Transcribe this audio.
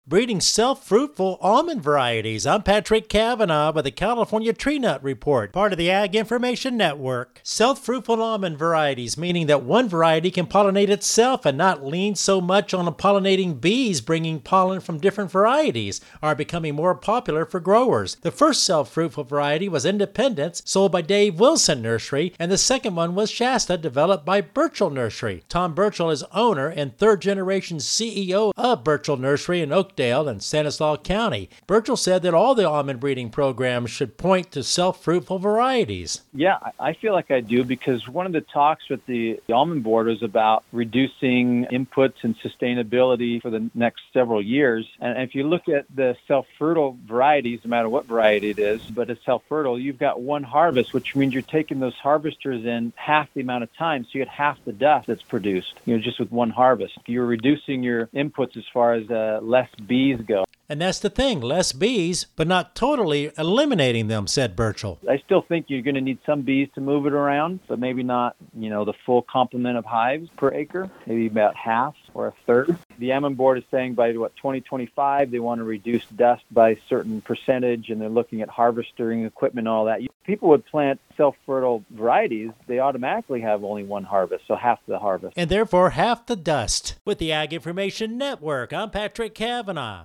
Breeding self-fruitful almond varieties. I'm Patrick Cavanaugh with the California Tree Nut Report, part of the Ag Information Network. Self-fruitful almond varieties, meaning that one variety can pollinate itself and not lean so much on pollinating bees bringing pollen from different varieties, are becoming more popular for growers. The first self-fruitful variety was Independence, sold by Dave Wilson Nursery, and the second one was Shasta, developed by Burchell Nursery. Tom Burchell is owner and third-generation CEO of Burchell Nursery in Oakdale and Stanislaus County. Burchell said that all the almond breeding programs should point to self-fruitful varieties. Yeah, I feel like I do, because one of the talks with the almond board is about reducing inputs and sustainability for the next several years. And if you look at the self-fertile varieties, no matter what variety it is, but it's self-fertile, you've got one harvest, which means you're taking those harvesters in half the amount of time, so you get half the dust that's produced, just with one harvest. You're reducing your inputs as far as less bees go. And that's the thing, less bees, but not totally eliminating them, said Burchell. I still think you're going to need some bees to move it around, but maybe not, the full complement of hives per acre, maybe about half or a third. The almond board is saying by 2025, they want to reduce dust by a certain percentage, and they're looking at harvesting equipment and all that. People would plant self-fertile varieties, they automatically have only one harvest, so half the harvest. And therefore half the dust. With the Ag Information Network, I'm Patrick Cavanaugh.